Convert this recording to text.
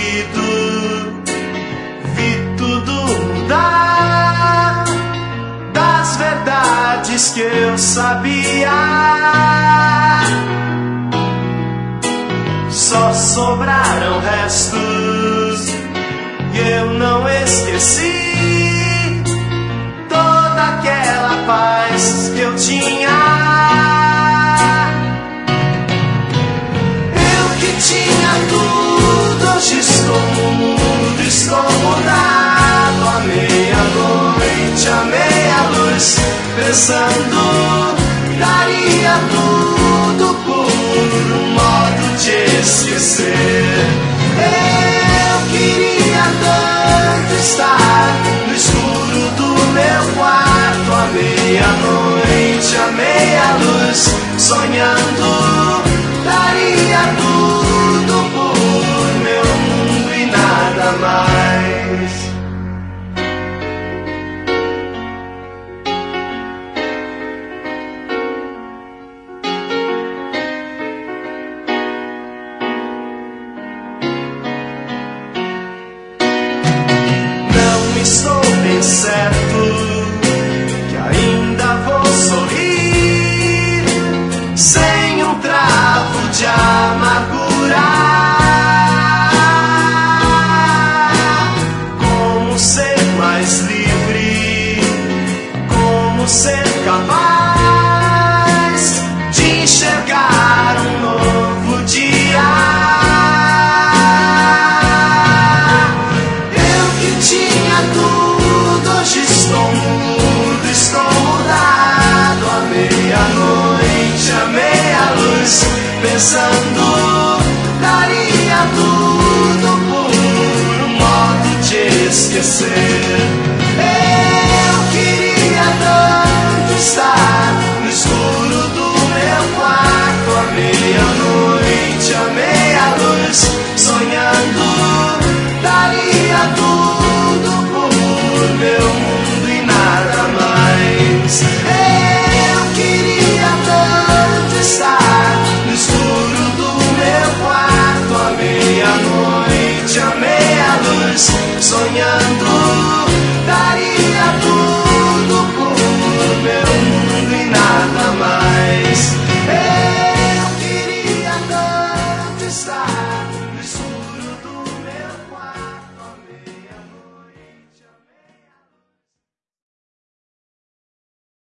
ouvido, vi tudo mudar das verdades que eu sabia. Só sobraram restos e eu não esqueci toda aquela paz que eu tinha. Eu que tinha tudo, hoje estou mudo, estou mudado. À meia-noite, à meia-luz, pensando, daria tudo por um modo de esquecer. Eu queria tanto estar no escuro do meu quarto, à meia-noite, à meia-luz, sonhando, daria tudo por meu mundo e nada mais. Estou bem certo que ainda vou sorrir sem um travo de amargura. Como ser mais livre, como ser capaz de enxergar um novo dia. Hoje estou mudo, estou mudado. À meia-noite, à meia-luz, pensando, daria tudo por um modo de esquecer.